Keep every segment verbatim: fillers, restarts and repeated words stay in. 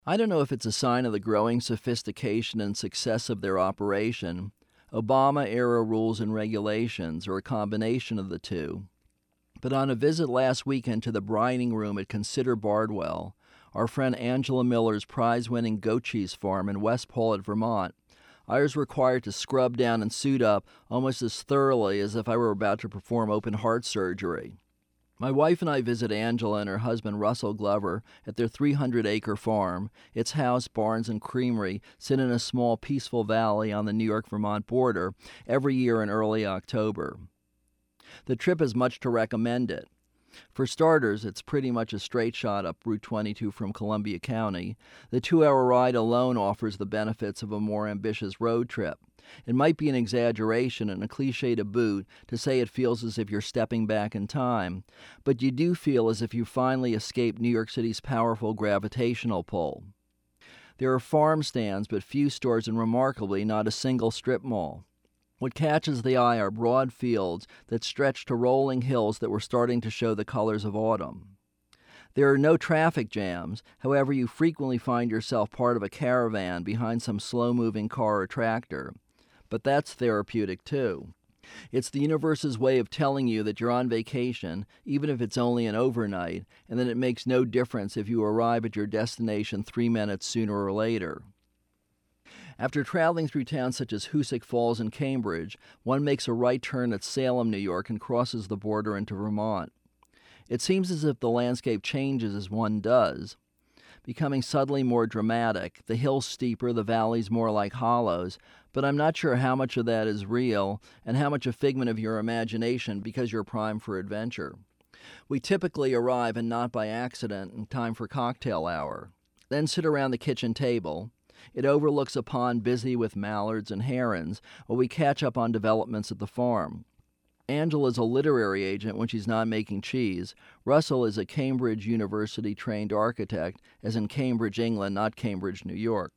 I don't know if it's a sign of the growing sophistication and success of their operation, Obama-era rules and regulations, or a combination of the two. But on a visit last weekend to the brining room at Consider Bardwell, our friend Angela Miller's prize-winning goat cheese farm in West Paulet, Vermont, I was required to scrub down and suit up almost as thoroughly as if I were about to perform open heart surgery. My wife and I visit Angela and her husband Russell Glover at their three hundred acre farm. Its house, barns, and creamery sit in a small, peaceful valley on the New York-Vermont border every year in early October. The trip is much to recommend it. For starters, it's pretty much a straight shot up Route twenty-two from Columbia County. The two-hour ride alone offers the benefits of a more ambitious road trip. It might be an exaggeration and a cliche to boot to say it feels as if you're stepping back in time, but you do feel as if you finally escaped New York City's powerful gravitational pull. There are farm stands, but few stores, and remarkably, not a single strip mall. What catches the eye are broad fields that stretch to rolling hills that were starting to show the colors of autumn. There are no traffic jams, however you frequently find yourself part of a caravan behind some slow-moving car or tractor. But that's therapeutic too. It's the universe's way of telling you that you're on vacation, even if it's only an overnight, and that it makes no difference if you arrive at your destination three minutes sooner or later. After traveling through towns such as Hoosick Falls and Cambridge, one makes a right turn at Salem, New York, and crosses the border into Vermont. It seems as if the landscape changes as one does, becoming suddenly more dramatic, the hills steeper, the valleys more like hollows, but I'm not sure how much of that is real and how much a figment of your imagination because you're primed for adventure. We typically arrive, and not by accident, in time for cocktail hour, then sit around the kitchen table. It overlooks a pond busy with mallards and herons while we catch up on developments at the farm. Angela's a literary agent when she's not making cheese. Russell is a Cambridge University-trained architect, as in Cambridge, England, not Cambridge, New York.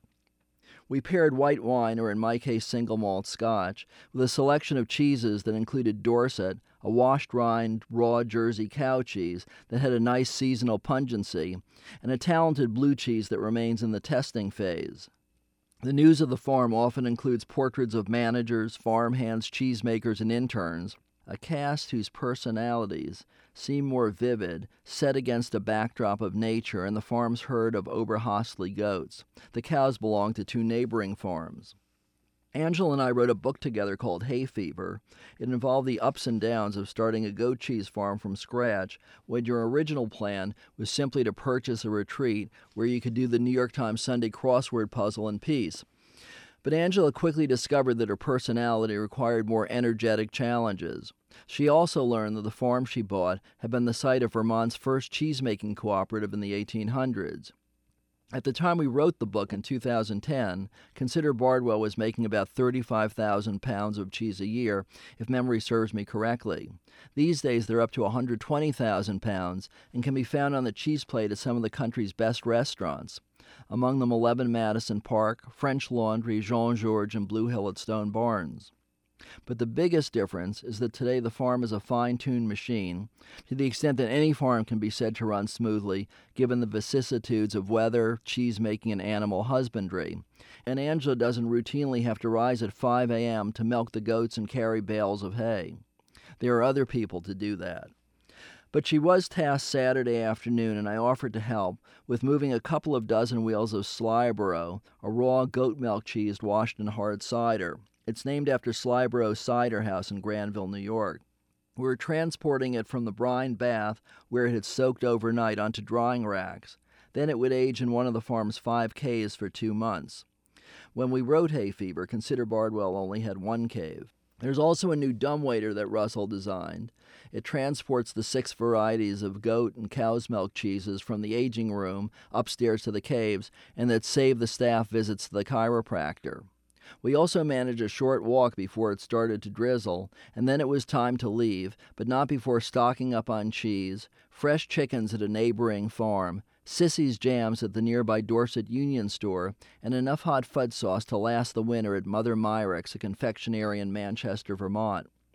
We paired white wine, or in my case single malt scotch, with a selection of cheeses that included Dorset, a washed-rind, raw Jersey cow cheese that had a nice seasonal pungency, and a talented blue cheese that remains in the testing phase. The news of the farm often includes portraits of managers, farmhands, cheesemakers, and interns, a cast whose personalities seem more vivid, set against a backdrop of nature and the farm's herd of Oberhasli goats. The cows belong to two neighboring farms. Angela and I wrote a book together called Hay Fever. It involved the ups and downs of starting a goat cheese farm from scratch when your original plan was simply to purchase a retreat where you could do the New York Times Sunday crossword puzzle in peace. But Angela quickly discovered that her personality required more energetic challenges. She also learned that the farm she bought had been the site of Vermont's first cheesemaking cooperative in the eighteen hundreds. At the time we wrote the book in two thousand ten, Consider Bardwell was making about thirty-five thousand pounds of cheese a year, if memory serves me correctly. These days they're up to one hundred twenty thousand pounds and can be found on the cheese plate at some of the country's best restaurants. Among them eleven Madison Park, French Laundry, Jean-Georges, and Blue Hill at Stone Barns. But the biggest difference is that today the farm is a fine-tuned machine, to the extent that any farm can be said to run smoothly, given the vicissitudes of weather, cheese-making, and animal husbandry. And Angela doesn't routinely have to rise at five a.m. to milk the goats and carry bales of hay. There are other people to do that. But she was tasked Saturday afternoon, and I offered to help, with moving a couple of dozen wheels of Slyboro, a raw goat milk cheese washed in hard cider. It's named after Slyboro Cider House in Granville, New York. We were transporting it from the brine bath, where it had soaked overnight, onto drying racks. Then it would age in one of the farm's five caves for two months. When we wrote Hay Fever, Consider Bardwell only had one cave. There's also a new dumbwaiter that Russell designed. It transports the six varieties of goat and cow's milk cheeses from the aging room upstairs to the caves, and that saved the staff visits to the chiropractor. We also managed a short walk before it started to drizzle, and then it was time to leave, but not before stocking up on cheese, fresh chickens at a neighboring farm, Sissy's jams at the nearby Dorset Union Store, and enough hot fudge sauce to last the winter at Mother Myrick's, a confectionery in Manchester, Vermont.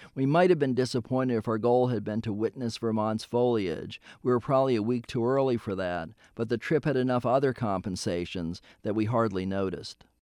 We might have been disappointed if our goal had been to witness Vermont's foliage. We were probably a week too early for that, but the trip had enough other compensations that we hardly noticed.